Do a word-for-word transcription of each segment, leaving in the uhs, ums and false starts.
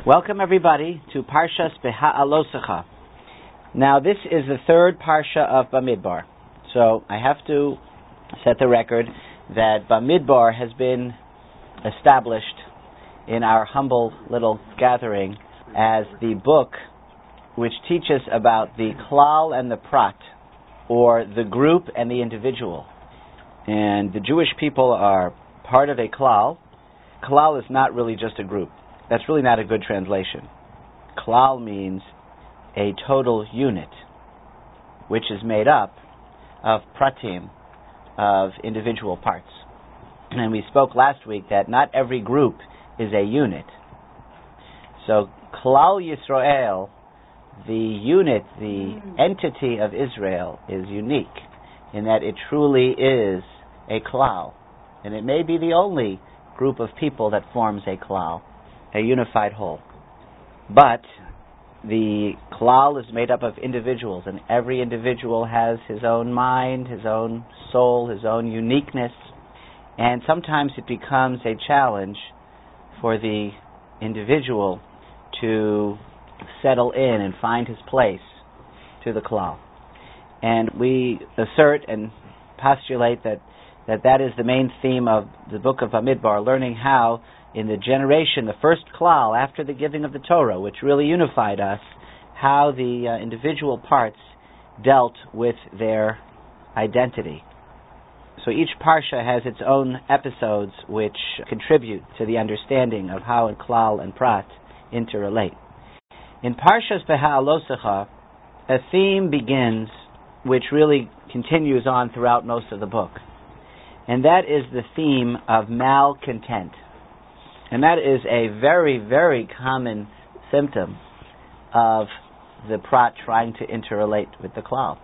Welcome everybody to Parshas Beha'alosecha. Now this is the third Parsha of Bamidbar. So I have to set the record that Bamidbar has been established in our humble little gathering as the book which teaches about the klal and the prat, or the group and the individual. And the Jewish people are part of a klal. Klal is not really just a group. That's really not a good translation. Klal means a total unit, which is made up of pratim, of individual parts. And we spoke last week that not every group is a unit. So Klal Yisrael, the unit, the entity of Israel, is unique in that it truly is a klal. And it may be the only group of people that forms a klal, a unified whole. But the klal is made up of individuals, and every individual has his own mind, his own soul, his own uniqueness, and sometimes it becomes a challenge for the individual to settle in and find his place to the klal. And we assert and postulate that, that that is the main theme of the book of Bamidbar, learning how in the generation, the first klal after the giving of the Torah, which really unified us, how the uh, individual parts dealt with their identity. So each parsha has its own episodes which contribute to the understanding of how klal and prat interrelate. In Parshas Beha'alosecha, a theme begins which really continues on throughout most of the book. And that is the theme of malcontent. And that is a very, very common symptom of the prat trying to interrelate with the klal.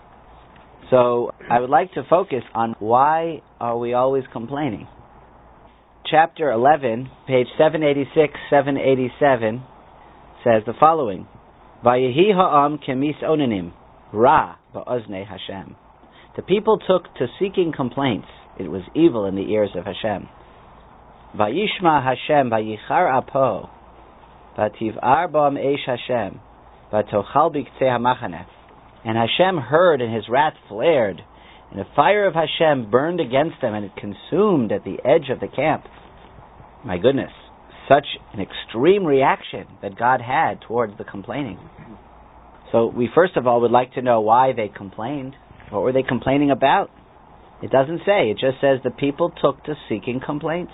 So I would like to focus on why are we always complaining. Chapter eleven, page seven eighty-six, seven eighty-seven, says the following: Vayehi ha'am kemis onanim, ra ba'oznei Hashem. The people took to seeking complaints. It was evil in the ears of Hashem. Vayishma Hashem vayichar apo, vativ'ar ba'am eish Hashem, vatochal b'ktzei hamachaneh. And Hashem heard, and his wrath flared, and the fire of Hashem burned against them, and it consumed at the edge of the camp. My goodness, such an extreme reaction that God had towards the complaining. So we first of all would like to know why they complained. What were they complaining about? It doesn't say. It just says the people took to seeking complaints.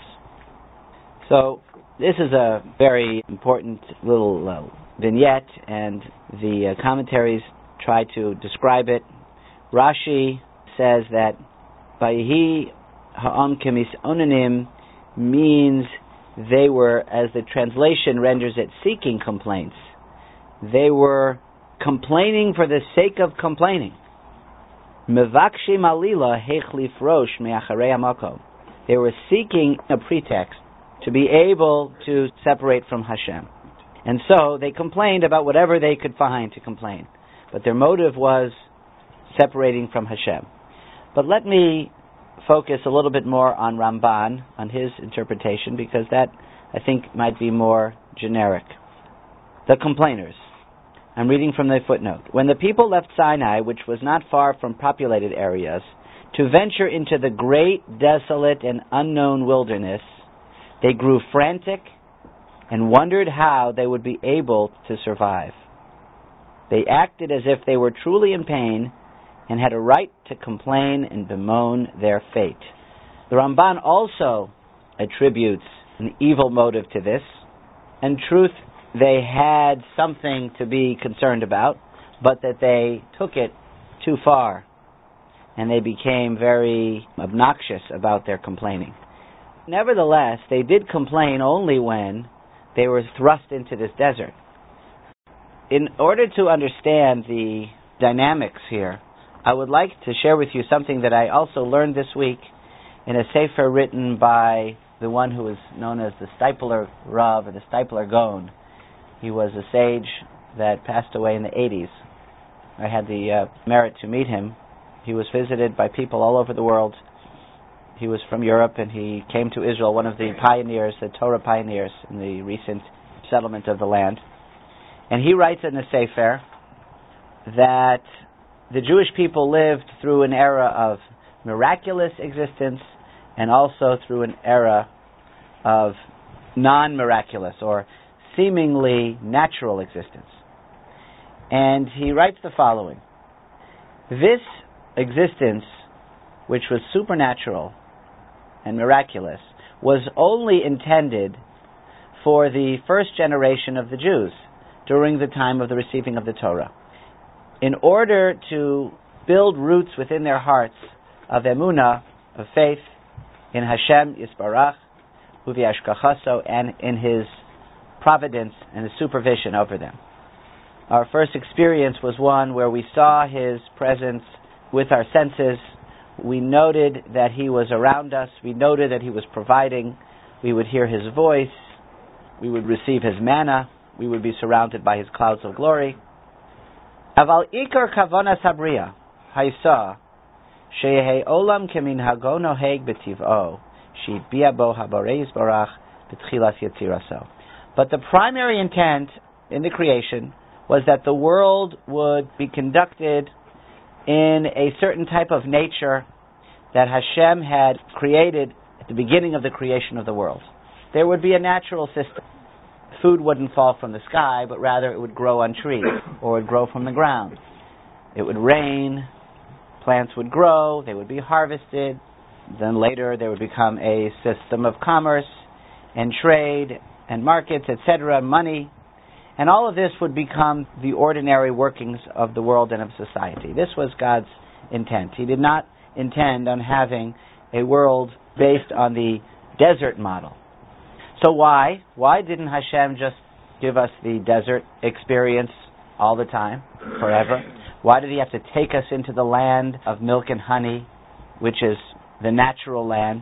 So this is a very important little uh, vignette, and the uh, commentaries try to describe it. Rashi says that Vayehi ha'am kemis onanim means they were, as the translation renders it, seeking complaints. They were complaining for the sake of complaining. Mevakshim alila heich lifrosh me'acharei hamakom. They were seeking a pretext to be able to separate from Hashem. And so they complained about whatever they could find to complain. But their motive was separating from Hashem. But let me focus a little bit more on Ramban, on his interpretation, because that, I think, might be more generic. The complainers. I'm reading from the footnote. When the people left Sinai, which was not far from populated areas, to venture into the great, desolate, and unknown wilderness, they grew frantic and wondered how they would be able to survive. They acted as if they were truly in pain and had a right to complain and bemoan their fate. The Ramban also attributes an evil motive to this. In truth, they had something to be concerned about, but that they took it too far, and they became very obnoxious about their complaining. Nevertheless, they did complain only when they were thrust into this desert. In order to understand the dynamics here, I would like to share with you something that I also learned this week in a sefer written by the one who is known as the Steipler Rav, or the Steipler Gaon. He was a sage that passed away in the eighties. I had the uh, merit to meet him. He was visited by people all over the world. He was from Europe, and he came to Israel, one of the pioneers, the Torah pioneers in the recent settlement of the land. And he writes in the Sefer that the Jewish people lived through an era of miraculous existence and also through an era of non-miraculous or seemingly natural existence. And he writes the following: this existence, which was supernatural and miraculous, was only intended for the first generation of the Jews during the time of the receiving of the Torah, in order to build roots within their hearts of emunah, of faith, in Hashem Yisbarach, Uviashkachaso, and in His providence and His supervision over them. Our first experience was one where we saw His presence with our senses. We noted that He was around us. We noted that He was providing. We would hear His voice. We would receive His manna. We would be surrounded by His clouds of glory. Aval ikar kavanas habriya haisa sheyehe olam keminhago noheg b'tiv'o she'itbiya bo haborei yisbarach b'tchilas yetziraso. But the primary intent in the creation was that the world would be conducted in a certain type of nature that Hashem had created at the beginning of the creation of the world. There would be a natural system. Food wouldn't fall from the sky, but rather it would grow on trees, or it would grow from the ground. It would rain, plants would grow, they would be harvested, then later there would become a system of commerce and trade and markets, et cetera, money, and all of this would become the ordinary workings of the world and of society. This was God's intent. He did not intend on having a world based on the desert model. So why? Why didn't Hashem just give us the desert experience all the time, forever? Why did He have to take us into the land of milk and honey, which is the natural land?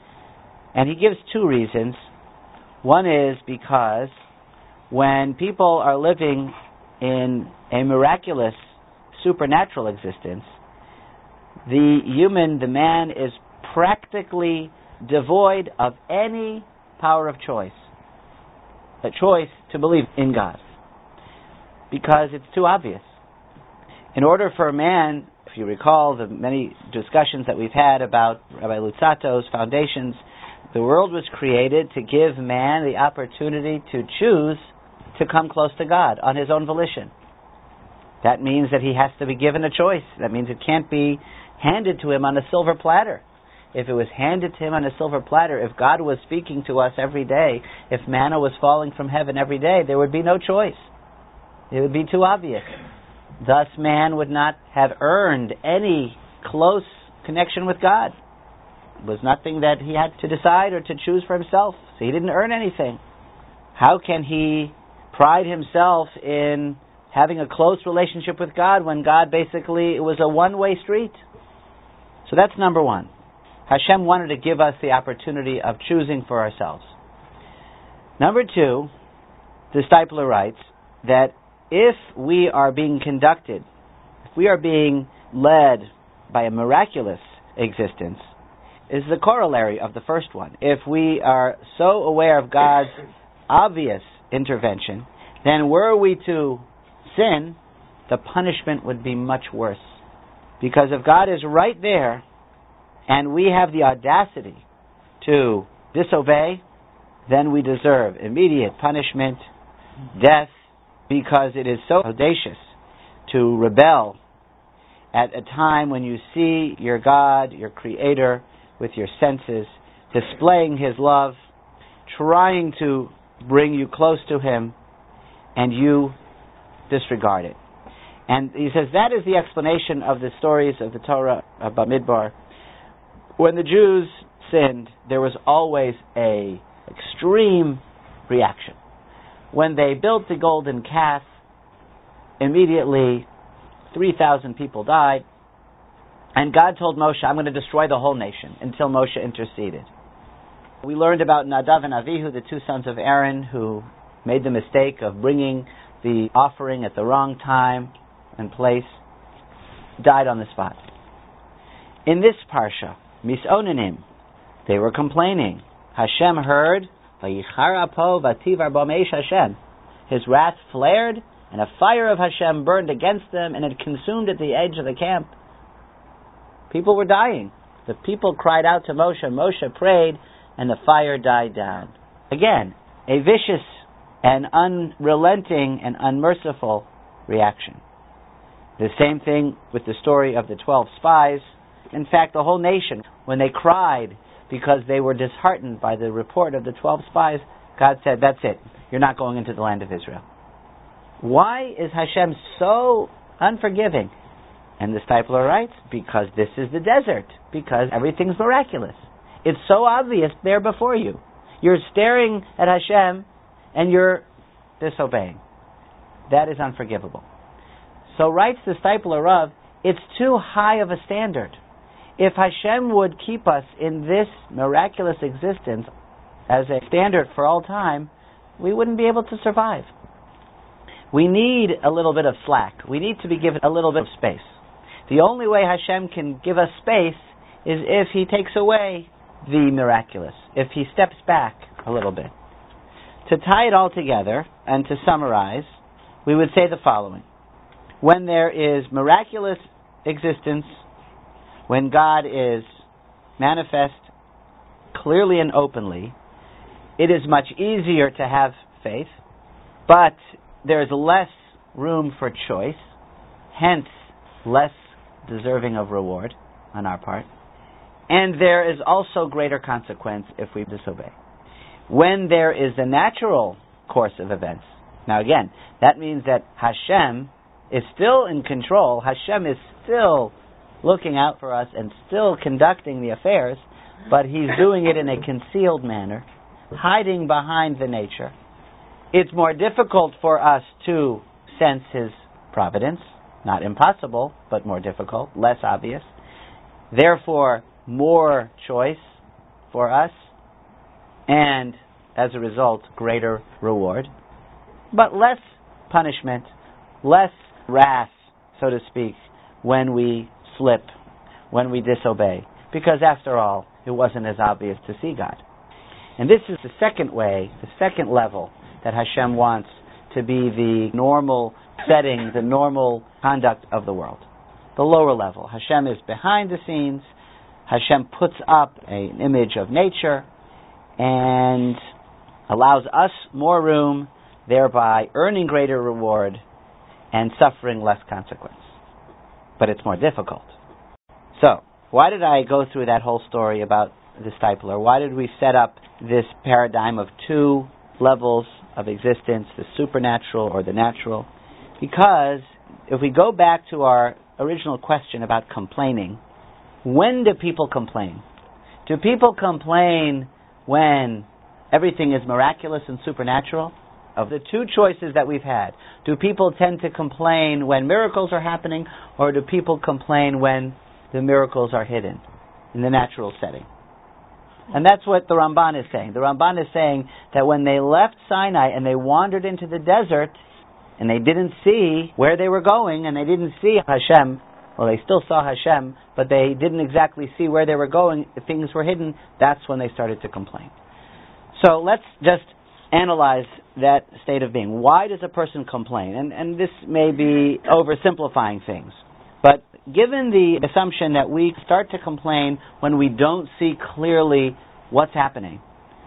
And He gives two reasons. One is because when people are living in a miraculous, supernatural existence, the human, the man, is practically devoid of any power of choice. A choice to believe in God. Because it's too obvious. In order for a man, if you recall the many discussions that we've had about Rabbi Luzzatto's foundations, the world was created to give man the opportunity to choose to come close to God on his own volition. That means that he has to be given a choice. That means it can't be handed to him on a silver platter. If it was handed to him on a silver platter, if God was speaking to us every day, if manna was falling from heaven every day, there would be no choice. It would be too obvious. Thus, man would not have earned any close connection with God. It was nothing that he had to decide or to choose for himself. So he didn't earn anything. How can he pride himself in having a close relationship with God when God basically, it was a one-way street? So that's number one. Hashem wanted to give us the opportunity of choosing for ourselves. Number two, the Steipler writes that if we are being conducted, if we are being led by a miraculous existence, is the corollary of the first one. If we are so aware of God's obvious intervention, then were we to sin, the punishment would be much worse. Because if God is right there, and we have the audacity to disobey, then we deserve immediate punishment, death, because it is so audacious to rebel at a time when you see your God, your Creator, with your senses, displaying His love, trying to bring you close to Him, and you disregard it. And he says that is the explanation of the stories of the Torah of Bamidbar. When the Jews sinned, there was always a extreme reaction. When they built the golden calf, immediately three thousand people died, and God told Moshe, I'm going to destroy the whole nation, until Moshe interceded. We learned about Nadav and Avihu, the two sons of Aaron, who made the mistake of bringing the offering at the wrong time and place, died on the spot. In this parsha, Misonanim, they were complaining. Hashem heard Vayichar apo vativar bo meish Hashem. His wrath flared, and a fire of Hashem burned against them, and it consumed at the edge of the camp. People were dying. The people cried out to Moshe. Moshe prayed, and the fire died down. Again, a vicious and unrelenting and unmerciful reaction. The same thing with the story of the twelve spies. In fact, the whole nation, when they cried because they were disheartened by the report of the twelve spies, God said, that's it. You're not going into the land of Israel. Why is Hashem so unforgiving? And the Steipler writes, because this is the desert. Because everything's miraculous. It's so obvious there before you. You're staring at Hashem and you're disobeying. That is unforgivable. So writes the Steipler Rav, it's too high of a standard. If Hashem would keep us in this miraculous existence as a standard for all time, we wouldn't be able to survive. We need a little bit of slack. We need to be given a little bit of space. The only way Hashem can give us space is if He takes away the miraculous, if He steps back a little bit. To tie it all together and to summarize, we would say the following. When there is miraculous existence, when God is manifest clearly and openly, it is much easier to have faith, but there is less room for choice, hence less deserving of reward on our part, and there is also greater consequence if we disobey. When there is the natural course of events, now again, that means that Hashem is still in control, Hashem is still looking out for us and still conducting the affairs, but He's doing it in a concealed manner, hiding behind the nature. It's more difficult for us to sense His providence. Not impossible, but more difficult, less obvious. Therefore, more choice for us, and as a result, greater reward. But less punishment, less wrath, so to speak, when we slip, when we disobey. Because after all, it wasn't as obvious to see God. And this is the second way, the second level that Hashem wants to be the normal setting, the normal conduct of the world. The lower level. Hashem is behind the scenes. Hashem puts up an image of nature and allows us more room, thereby earning greater reward and suffering less consequence. But it's more difficult. So, why did I go through that whole story about the Steipler? Why did we set up this paradigm of two levels of existence, the supernatural or the natural? Because if we go back to our original question about complaining, when do people complain? Do people complain when everything is miraculous and supernatural? Of the two choices that we've had, do people tend to complain when miracles are happening, or do people complain when the miracles are hidden in the natural setting? And that's what the Ramban is saying. The Ramban is saying that when they left Sinai and they wandered into the desert, and they didn't see where they were going, and they didn't see Hashem, well, they still saw Hashem, but they didn't exactly see where they were going, if things were hidden, that's when they started to complain. So let's just analyze that state of being. Why does a person complain? And, and this may be oversimplifying things, but given the assumption that we start to complain when we don't see clearly what's happening,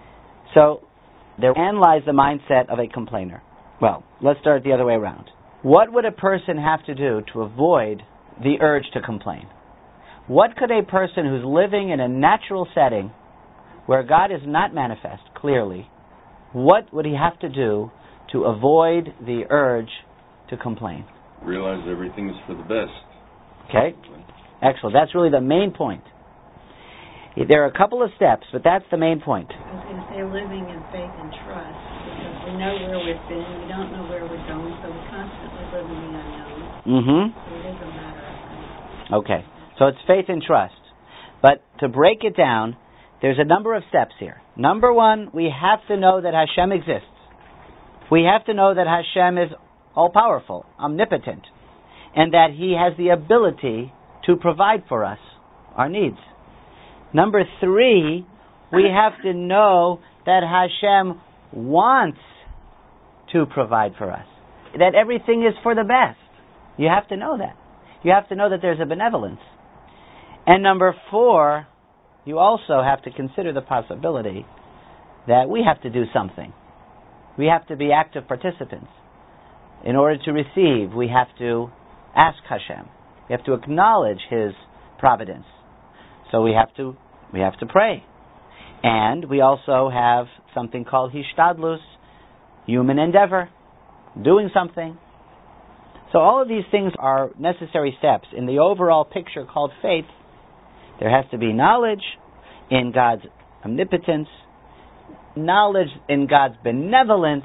so they analyze the mindset of a complainer. Well, let's start the other way around. What would a person have to do to avoid the urge to complain? What could a person who's living in a natural setting where God is not manifest clearly, what would he have to do to avoid the urge to complain? Realize everything is for the best. Okay, excellent. That's really the main point. There are a couple of steps, but that's the main point. I was going to say living in faith and trust, because we know where we've been, we don't know where we're going, so we constantly live in the unknown. Mm-hmm. So it is a matter of faith. Okay, so it's faith and trust. But to break it down, there's a number of steps here. Number one, we have to know that Hashem exists. We have to know that Hashem is all-powerful, omnipotent, and that He has the ability to provide for us our needs. Number three, we have to know that Hashem wants to provide for us. That everything is for the best. You have to know that. You have to know that there's a benevolence. And number four, you also have to consider the possibility that we have to do something. We have to be active participants. In order to receive, we have to ask Hashem. We have to acknowledge His providence. So we have to we have to pray. And we also have something called hishtadlus, human endeavor, doing something. So all of these things are necessary steps in the overall picture called faith. There has to be knowledge in God's omnipotence, knowledge in God's benevolence,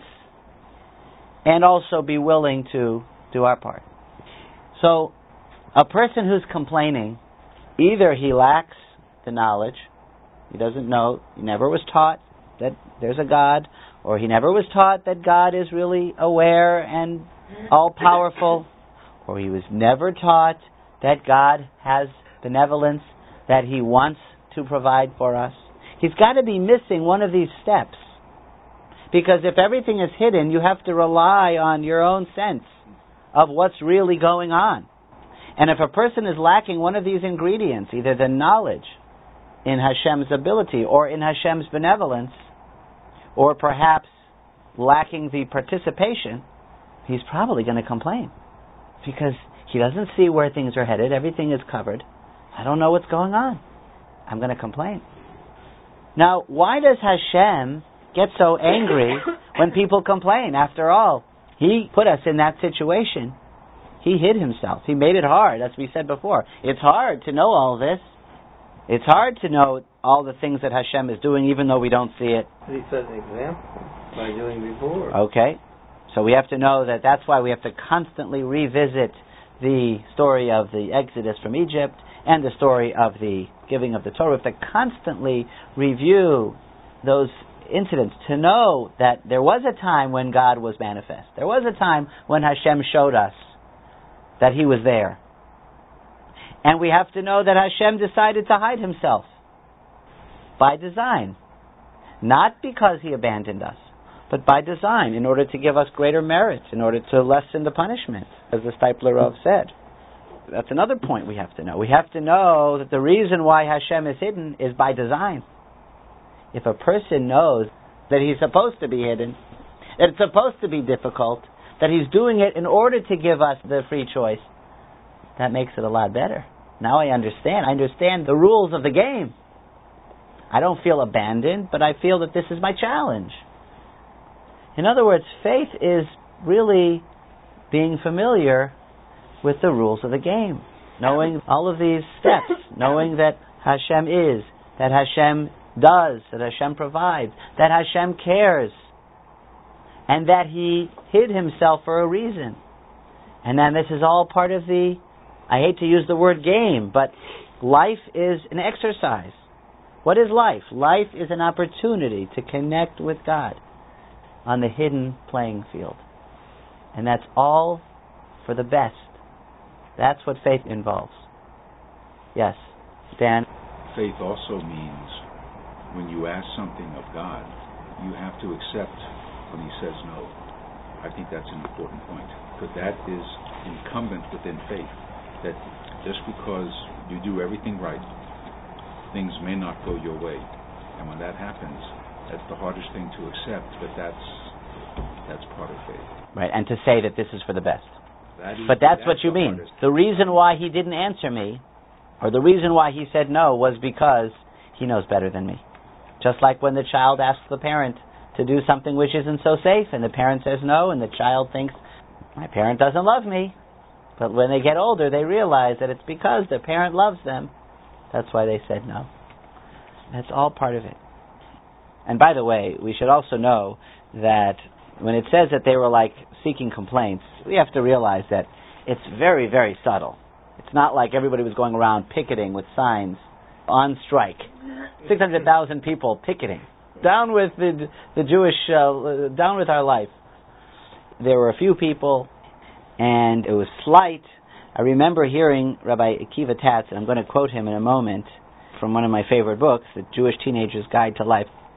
and also be willing to do our part. So a person who's complaining, either he lacks the knowledge, he doesn't know, he never was taught that there's a God, or he never was taught that God is really aware and all-powerful, or he was never taught that God has benevolence, that He wants to provide for us. He's got to be missing one of these steps. Because if everything is hidden, you have to rely on your own sense of what's really going on. And if a person is lacking one of these ingredients, either the knowledge in Hashem's ability or in Hashem's benevolence, or perhaps lacking the participation, he's probably going to complain. Because he doesn't see where things are headed, everything is covered. I don't know what's going on. I'm going to complain. Now, why does Hashem get so angry when people complain? After all, He put us in that situation. He hid Himself. He made it hard, as we said before. It's hard to know all this. It's hard to know all the things that Hashem is doing, even though we don't see it. He set an example by doing before. Okay. So we have to know that that's why we have to constantly revisit the story of the Exodus from Egypt and the story of the giving of the Torah. We have to constantly review those incidents to know that there was a time when God was manifest. There was a time when Hashem showed us that He was there. And we have to know that Hashem decided to hide Himself by design. Not because He abandoned us, but by design, in order to give us greater merit, in order to lessen the punishment, as the Steipler Rav said. That's another point we have to know. We have to know that the reason why Hashem is hidden is by design. If a person knows that he's supposed to be hidden, that it's supposed to be difficult, that he's doing it in order to give us the free choice, that makes it a lot better. Now I understand. I understand the rules of the game. I don't feel abandoned, but I feel that this is my challenge. In other words, faith is really being familiar with the rules of the game. Knowing all of these steps. Knowing that Hashem is, that Hashem does, that Hashem provides, that Hashem cares, and that He hid Himself for a reason. And then this is all part of the, I hate to use the word game, but life is an exercise. What is life? Life is an opportunity to connect with God on the hidden playing field. And that's all for the best. That's what faith involves. Yes, Dan? Faith also means when you ask something of God, you have to accept when He says no. I think that's an important point, because that is incumbent within faith, that just because you do everything right, things may not go your way. And when that happens, that's the hardest thing to accept, but that's that's part of faith. Right, and to say that this is for the best. That is, but that's, that's what you the mean. Hardest. The reason why He didn't answer me, or the reason why He said no, was because He knows better than me. Just like when the child asks the parent to do something which isn't so safe, and the parent says no, and the child thinks, my parent doesn't love me. But when they get older, they realize that it's because their parent loves them. That's why they said no. That's all part of it. And by the way, we should also know that when it says that they were like seeking complaints, we have to realize that it's very, very subtle. It's not like everybody was going around picketing with signs on strike. six hundred thousand people picketing. Down with the the Jewish, uh, down with our life. There were a few people, and it was slight. I remember hearing Rabbi Akiva Tatz, and I'm going to quote him in a moment, from one of my favorite books, The Jewish Teenager's Guide to Life.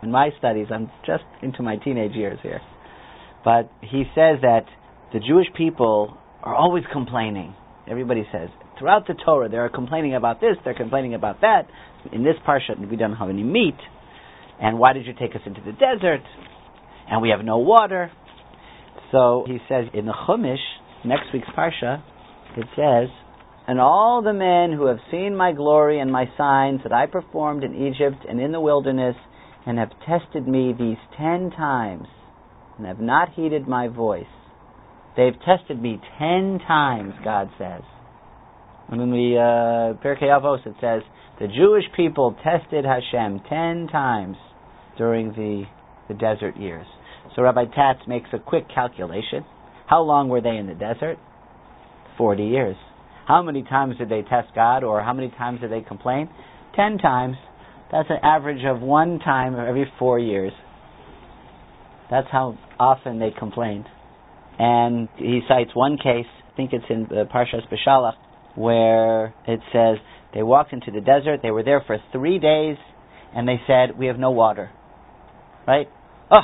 in my studies, I'm just into my teenage years here, but he says that the Jewish people are always complaining. Everybody says, throughout the Torah, they're complaining about this, they're complaining about that. In this parsha, we don't have any meat. And why did you take us into the desert? And we have no water. So he says in the Chumash, next week's parsha, it says, and all the men who have seen my glory and my signs that I performed in Egypt and in the wilderness, and have tested me these ten times, and have not heeded my voice. They've tested me ten times, God says. And in the uh, Pirkei Avos it says, the Jewish people tested Hashem ten times during the, the desert years. So Rabbi Tatz makes a quick calculation. How long were they in the desert? Forty years. How many times did they test God, or how many times did they complain? Ten times. That's an average of one time every four years. That's how often they complained. And he cites one case, I think it's in the Parshas Beshalach, where it says they walked into the desert, they were there for three days, and they said, we have no water. Right? Oh,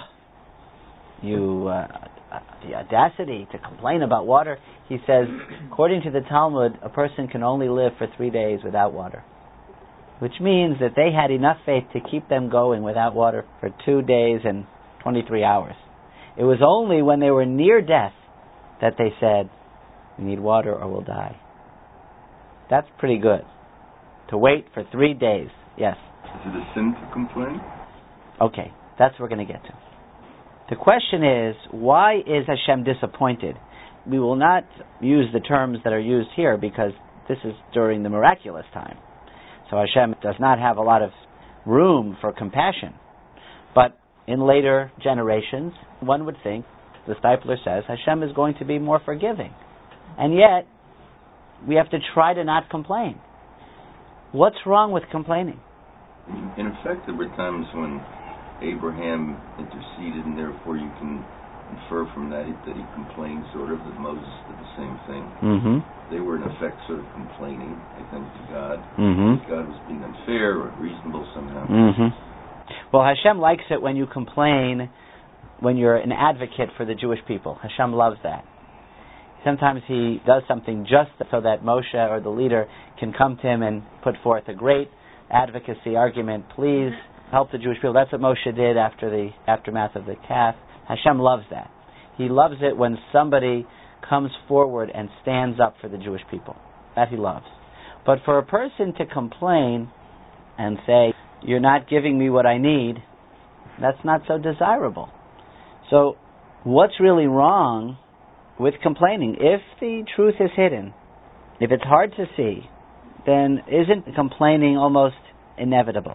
you, uh, the audacity to complain about water. He says, according to the Talmud, a person can only live for three days without water. Which means that they had enough faith to keep them going without water for two days and twenty-three hours. It was only when they were near death that they said, we need water or we'll die. That's pretty good. To wait for three days. Yes? Is it a sin to complain? Okay, that's what we're going to get to. The question is, why is Hashem disappointed? We will not use the terms that are used here because this is during the miraculous time. So Hashem does not have a lot of room for compassion. But in later generations, one would think, the Stipler says, Hashem is going to be more forgiving. And yet, we have to try to not complain. What's wrong with complaining? In effect, there were times when Abraham interceded, and therefore you can infer from that that he complained, sort of, that Moses did the same thing. Mm-hmm. They were, in effect, sort of complaining, I think, to God. Mm-hmm. God was being unfair or unreasonable somehow. Mm-hmm. Well, Hashem likes it when you complain, when you're an advocate for the Jewish people. Hashem loves that. Sometimes he does something just so that Moshe or the leader can come to him and put forth a great advocacy argument. Please help the Jewish people. That's what Moshe did after the aftermath of the calf. Hashem loves that. He loves it when somebody comes forward and stands up for the Jewish people. That he loves. But for a person to complain and say, you're not giving me what I need, that's not so desirable. So what's really wrong with complaining? If the truth is hidden, if it's hard to see, then isn't complaining almost inevitable?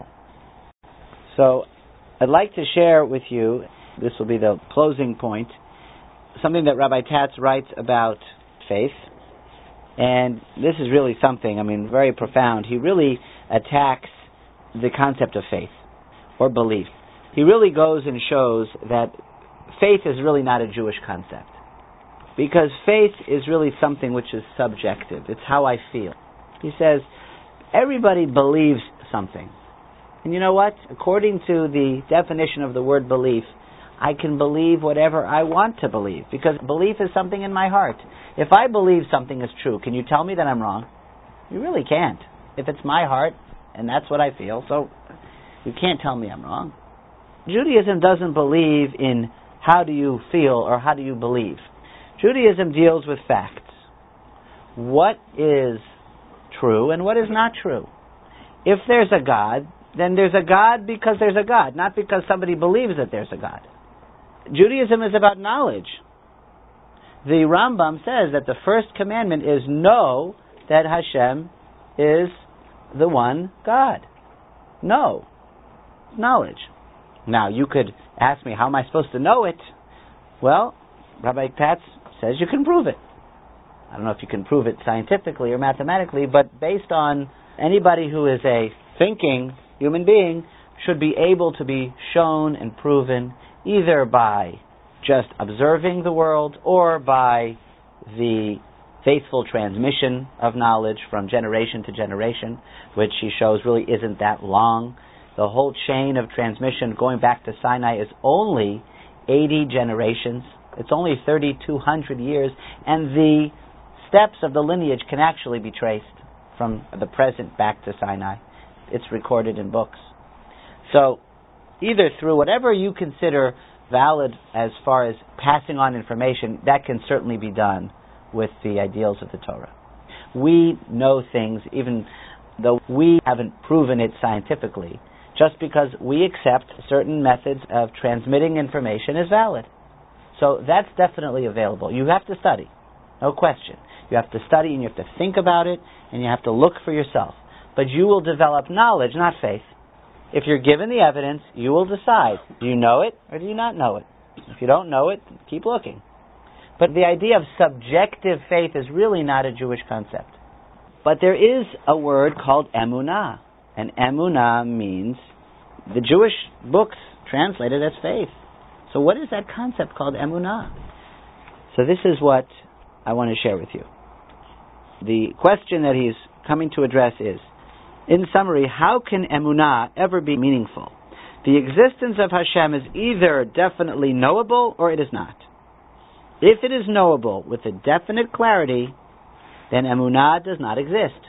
So I'd like to share with you, this will be the closing point, something that Rabbi Tatz writes about faith. And this is really something, I mean, very profound. He really attacks the concept of faith or belief. He really goes and shows that faith is really not a Jewish concept. Because faith is really something which is subjective. It's how I feel. He says, everybody believes something. And you know what? According to the definition of the word belief, I can believe whatever I want to believe. Because belief is something in my heart. If I believe something is true, can you tell me that I'm wrong? You really can't. If it's my heart, and that's what I feel, so you can't tell me I'm wrong. Judaism doesn't believe in how do you feel or how do you believe. Judaism deals with facts. What is true and what is not true? If there's a God, then there's a God because there's a God, not because somebody believes that there's a God. Judaism is about knowledge. The Rambam says that the first commandment is know that Hashem is the one God. Know. Knowledge. Now, you could ask me, how am I supposed to know it? Well, Rabbi Tatz says you can prove it. I don't know if you can prove it scientifically or mathematically, but based on anybody who is a thinking human being should be able to be shown and proven either by just observing the world or by the faithful transmission of knowledge from generation to generation, which he shows really isn't that long. the whole chain of transmission going back to Sinai is only eighty generations. It's only thirty-two hundred years, and the steps of the lineage can actually be traced from the present back to Sinai. It's recorded in books. So, either through whatever you consider valid as far as passing on information, that can certainly be done with the ideals of the Torah. We know things, even though we haven't proven it scientifically, just because we accept certain methods of transmitting information as valid. So that's definitely available. You have to study, no question. You have to study and you have to think about it and you have to look for yourself. But you will develop knowledge, not faith. If you're given the evidence, you will decide, do you know it or do you not know it? If you don't know it, keep looking. But the idea of subjective faith is really not a Jewish concept. But there is a word called emunah. And emunah means the Jewish books translated as faith. So what is that concept called emunah? So this is what I want to share with you. The question that he's coming to address is, in summary, how can emunah ever be meaningful? The existence of Hashem is either definitely knowable or it is not. If it is knowable with a definite clarity, then emunah does not exist.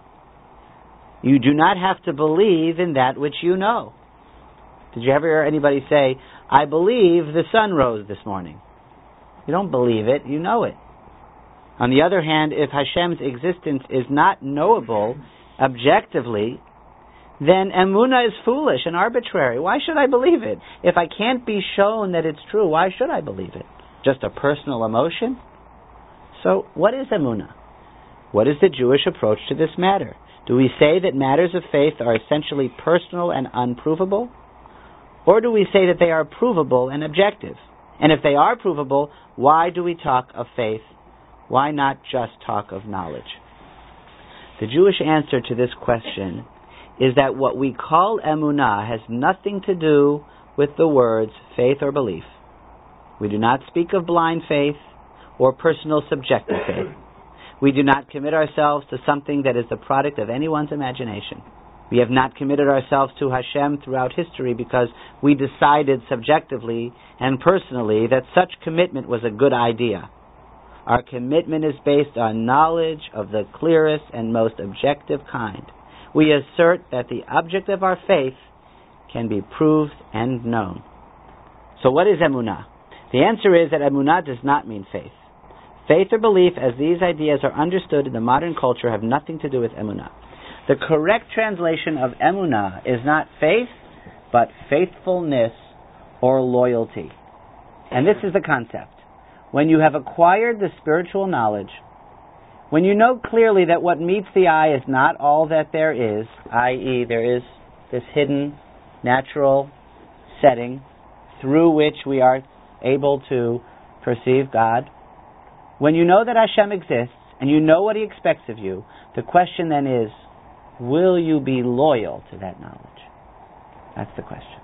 You do not have to believe in that which you know. Did you ever hear anybody say, I believe the sun rose this morning? You don't believe it, you know it. On the other hand, if Hashem's existence is not knowable objectively, then emunah is foolish and arbitrary. Why should I believe it? If I can't be shown that it's true, why should I believe it? Just a personal emotion? So, what is emunah? What is the Jewish approach to this matter? Do we say that matters of faith are essentially personal and unprovable? Or do we say that they are provable and objective? And if they are provable, why do we talk of faith? Why not just talk of knowledge? The Jewish answer to this question is that what we call emunah has nothing to do with the words faith or belief. We do not speak of blind faith or personal subjective faith. We do not commit ourselves to something that is the product of anyone's imagination. We have not committed ourselves to Hashem throughout history because we decided subjectively and personally that such commitment was a good idea. Our commitment is based on knowledge of the clearest and most objective kind. We assert that the object of our faith can be proved and known. So what is emunah? The answer is that emunah does not mean faith. Faith or belief, as these ideas are understood in the modern culture, have nothing to do with emunah. The correct translation of emunah is not faith, but faithfulness or loyalty. And this is the concept. When you have acquired the spiritual knowledge, when you know clearly that what meets the eye is not all that there is, that is there is this hidden, natural setting through which we are able to perceive God, when you know that Hashem exists and you know what He expects of you, the question then is, will you be loyal to that knowledge? That's the question.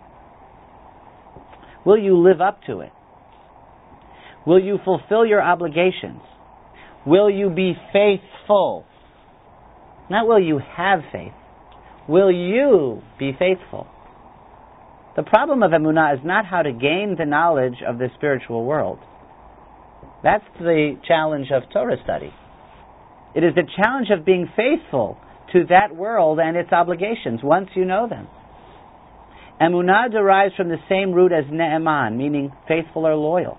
Will you live up to it? Will you fulfill your obligations? Will you be faithful? Not will you have faith. Will you be faithful? The problem of emunah is not how to gain the knowledge of the spiritual world. That's the challenge of Torah study. It is the challenge of being faithful to that world and its obligations once you know them. Emunah derives from the same root as ne'eman, meaning faithful or loyal.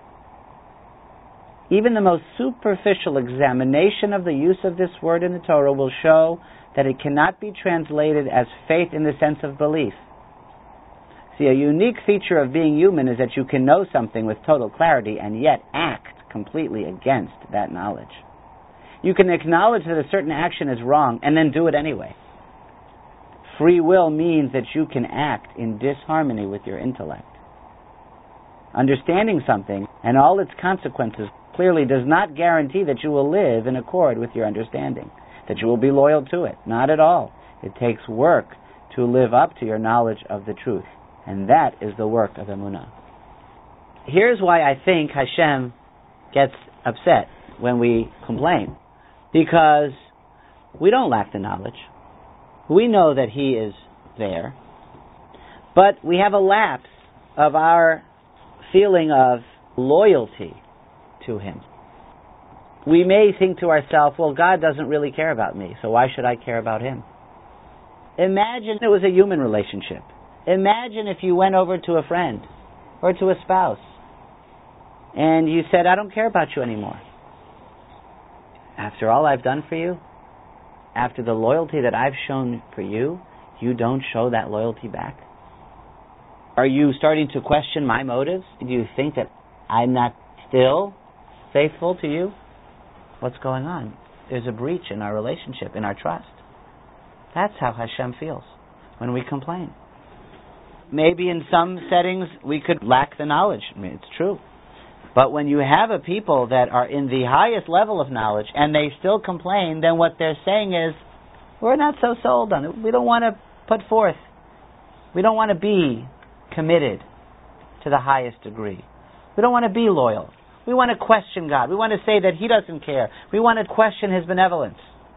Even the most superficial examination of the use of this word in the Torah will show that it cannot be translated as faith in the sense of belief. See, a unique feature of being human is that you can know something with total clarity and yet act completely against that knowledge. You can acknowledge that a certain action is wrong and then do it anyway. Free will means that you can act in disharmony with your intellect. Understanding something and all its consequences clearly does not guarantee that you will live in accord with your understanding, that you will be loyal to it. Not at all. It takes work to live up to your knowledge of the truth. And that is the work of emunah. Here's why I think Hashem gets upset when we complain. Because we don't lack the knowledge. We know that He is there. But we have a lapse of our feeling of loyalty to Him. We may think to ourselves, well, God doesn't really care about me, so why should I care about Him? Imagine it was a human relationship. Imagine if you went over to a friend or to a spouse and you said, I don't care about you anymore. After all I've done for you, after the loyalty that I've shown for you, you don't show that loyalty back? Are you starting to question my motives? Do you think that I'm not still faithful to you? What's going on? There's a breach in our relationship, in our trust. That's how Hashem feels when we complain. Maybe in some settings we could lack the knowledge. I mean, it's true. But when you have a people that are in the highest level of knowledge and they still complain, then what they're saying is, we're not so sold on it. We don't want to put forth. We don't want to be committed to the highest degree. We don't want to be loyal. We want to question God. We want to say that He doesn't care. We want to question His benevolence.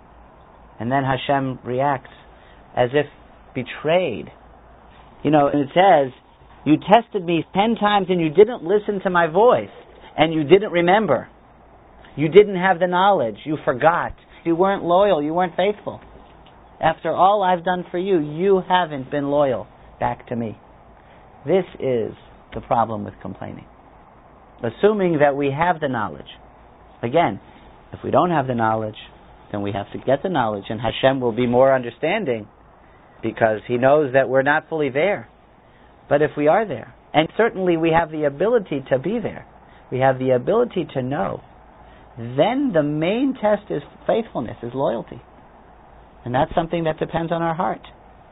And then Hashem reacts as if betrayed. You know, and it says, you tested me ten times and you didn't listen to my voice. And you didn't remember. You didn't have the knowledge. You forgot. You weren't loyal. You weren't faithful. After all I've done for you, you haven't been loyal back to me. This is the problem with complaining. Assuming that we have the knowledge. Again, if we don't have the knowledge, then we have to get the knowledge, and Hashem will be more understanding because He knows that we're not fully there. But if we are there, and certainly we have the ability to be there, we have the ability to know, then the main test is faithfulness, is loyalty. And that's something that depends on our heart.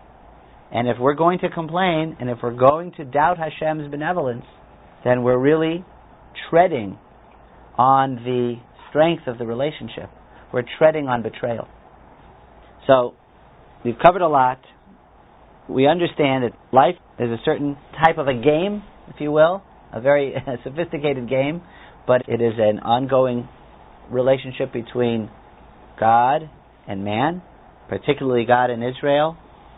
And if we're going to complain, and if we're going to doubt Hashem's benevolence, then we're really treading on the strength of the relationship. We're treading on betrayal. So, we've covered a lot. We understand that life is a certain type of a game, if you will, a very sophisticated game, but it is an ongoing relationship between God and man, particularly God and Israel.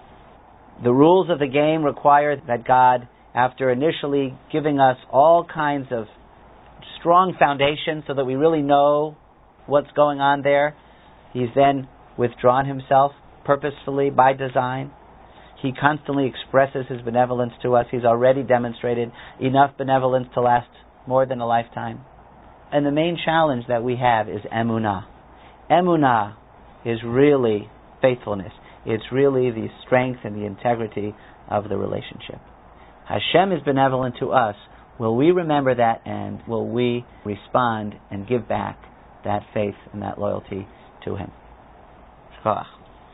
The rules of the game require that God, after initially giving us all kinds of strong foundation so that we really know what's going on there, He's then withdrawn Himself purposefully by design. He constantly expresses His benevolence to us. He's already demonstrated enough benevolence to last more than a lifetime. And the main challenge that we have is emunah. Emunah is really faithfulness. It's really the strength and the integrity of the relationship. Hashem is benevolent to us. Will we remember that, and will we respond and give back that faith and that loyalty to Him? Shkoach.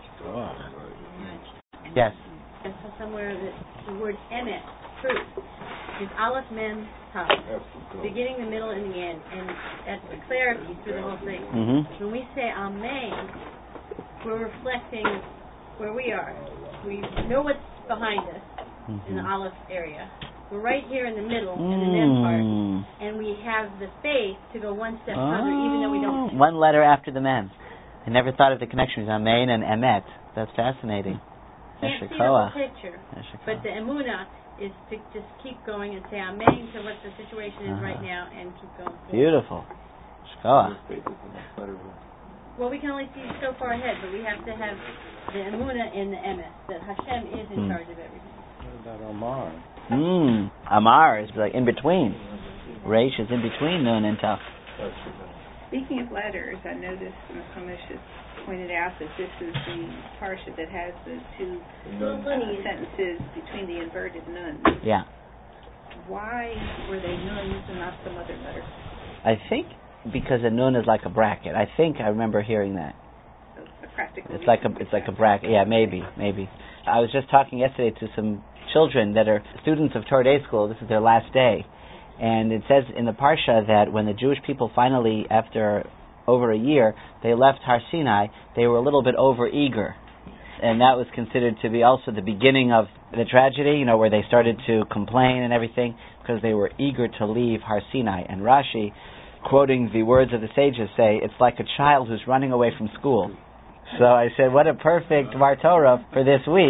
Yes. I saw somewhere that the word emet, truth, is aleph mem tav, beginning, the middle, and the end, and that's the clarity through the whole thing. Mm-hmm. When we say amen, we're reflecting where we are. We know what's behind us mm-hmm. in the aleph area. We're right here in the middle, mm. in the mem part, and we have the faith to go one step oh. further, even though we don't. One letter after the mem. I never thought of the connection between amen and emet. That's fascinating. Can't see the whole picture, but the emunah is to just keep going and say amen to what the situation is uh-huh. right now and keep going forward. Beautiful. Shkoach. Well, we can only see so far ahead, but we have to have the emunah in the emes, that Hashem is in mm. charge of everything. What about Amar? Mm. Amar is like in between. Reish is in between Nun and Tav. Speaking of letters, I noticed Miz Chumash has pointed out that this is the parsha that has the two uh, sentences between the inverted nuns. Yeah. Why were they nuns and not some other letter? I think because a nun is like a bracket. I think I remember hearing that. So it's a practical. It's like a it's like a bracket. Yeah, maybe, maybe. I was just talking yesterday to some children that are students of Torah Day School. This is their last day. And it says in the Parsha that when the Jewish people finally, after over a year, they left Har Sinai, they were a little bit over-eager. And that was considered to be also the beginning of the tragedy, you know, where they started to complain and everything, because they were eager to leave Har Sinai. And Rashi, quoting the words of the sages, say, it's like a child who's running away from school. So I said, what a perfect Mar Torah for this week,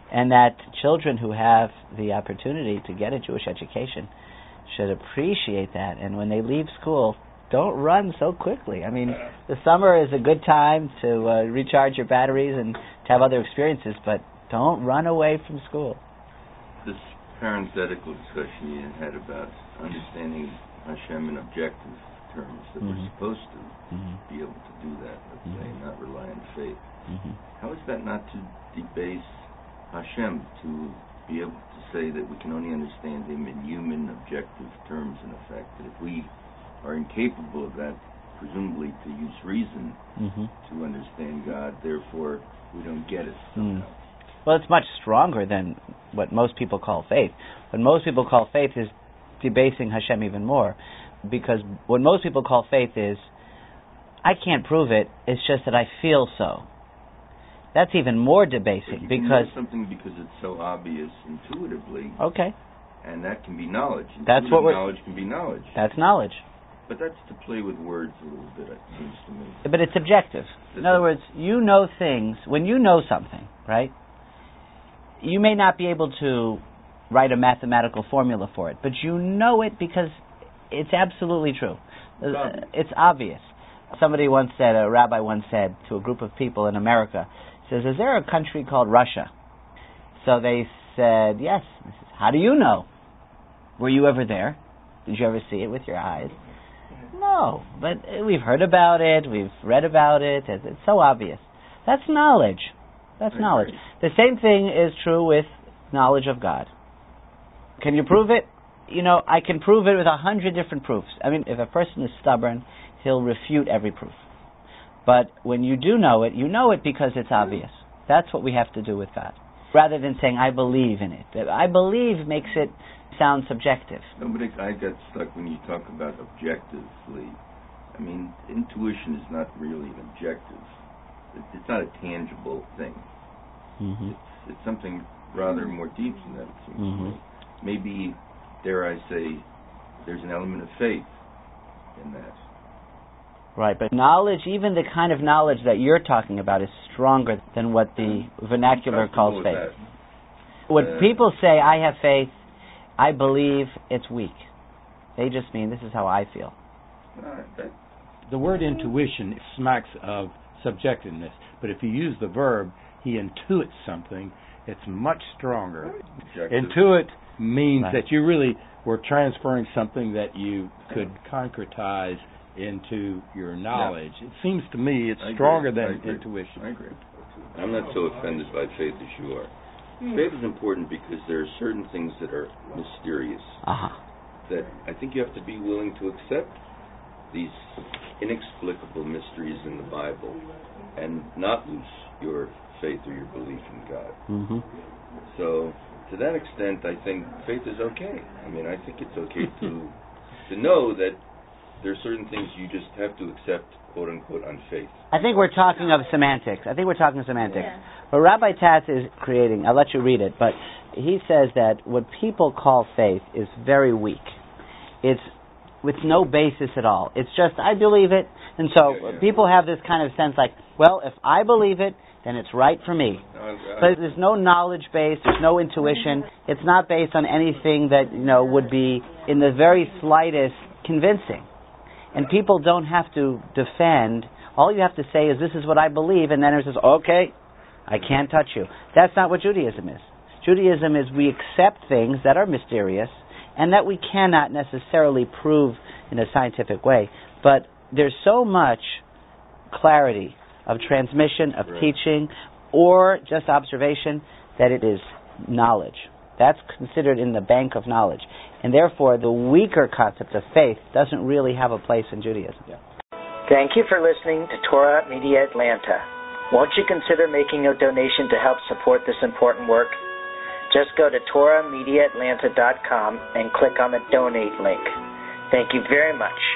And that children who have the opportunity to get a Jewish education should appreciate that. And when they leave school, don't run so quickly. I mean, the summer is a good time to uh, recharge your batteries and to have other experiences, but don't run away from school. This parenthetical discussion you had about understanding Hashem in objective terms, that mm-hmm. we're supposed to mm-hmm. be able to do that, let's mm-hmm. say, not rely on faith. Mm-hmm. How is that not to debase Hashem, to be able to say that we can only understand Him in human, objective terms, in effect, that if we are incapable of that, presumably to use reason mm-hmm. to understand God, therefore we don't get it somehow. Mm. Well, it's much stronger than what most people call faith. What most people call faith is debasing Hashem even more, because what most people call faith is, I can't prove it, it's just that I feel so. That's even more debasing, you because can know something because it's so obvious intuitively. Okay. And that can be knowledge. That's what we're, knowledge can be knowledge. That's knowledge. But that's to play with words a little bit, it seems to me. But it's objective. In other words, you know things, when you know something, right, you may not be able to write a mathematical formula for it, but you know it because it's absolutely true. It's, it's obvious. Somebody once said, a rabbi once said to a group of people in America, says, is there a country called Russia? So they said, yes. He says, how do you know? Were you ever there? Did you ever see it with your eyes? No, but we've heard about it, we've read about it, it's so obvious. That's knowledge. That's I knowledge. agree. The same thing is true with knowledge of God. Can you prove it? You know, I can prove it with a hundred different proofs. I mean, if a person is stubborn, he'll refute every proof. But when you do know it, you know it because it's obvious. That's what we have to do with God. Rather than saying, I believe in it. I believe makes it sound subjective. No, but I got stuck when you talk about objectively. I mean, intuition is not really an objective. It's not a tangible thing. Mm-hmm. It's, it's something rather more deep than that, it seems mm-hmm. to me. Maybe, dare I say, there's an element of faith in that. Right, but knowledge, even the kind of knowledge that you're talking about, is stronger than what the vernacular calls faith. That. When uh, people say, I have faith, I believe, it's weak. They just mean, this is how I feel. Uh, that, the word intuition smacks of subjectiveness, but if you use the verb, he intuits something, it's much stronger. Objective. Intuit means right. that you really were transferring something that you could concretize into your knowledge. Yeah. It seems to me it's I stronger agree. than I intuition. I agree. I'm not so offended by faith as you are. Mm. Faith is important because there are certain things that are mysterious uh-huh. that I think you have to be willing to accept these inexplicable mysteries in the Bible and not lose your faith or your belief in God. Mm-hmm. So, to that extent, I think faith is okay. I mean, I think it's okay to to know that there are certain things you just have to accept, quote unquote, on faith. I think we're talking of semantics. I think we're talking semantics. Yeah. What Rabbi Tatz is creating, I'll let you read it, but he says that what people call faith is very weak. It's with no basis at all. It's just, I believe it, and so yeah, yeah. people have this kind of sense like, well, if I believe it, then it's right for me. No, I, I, but there's no knowledge base, there's no intuition. It's not based on anything that, you know, would be in the very slightest convincing. And people don't have to defend. All you have to say is, this is what I believe, and then it says, okay, I can't touch you. That's not what Judaism is. Judaism is we accept things that are mysterious and that we cannot necessarily prove in a scientific way. But there's so much clarity of transmission, of right. teaching, or just observation, that it is knowledge. That's considered in the bank of knowledge. And therefore, the weaker concept of faith doesn't really have a place in Judaism. Yeah. Thank you for listening to Torah Media Atlanta. Won't you consider making a donation to help support this important work? Just go to torah media atlanta dot com and click on the donate link. Thank you very much.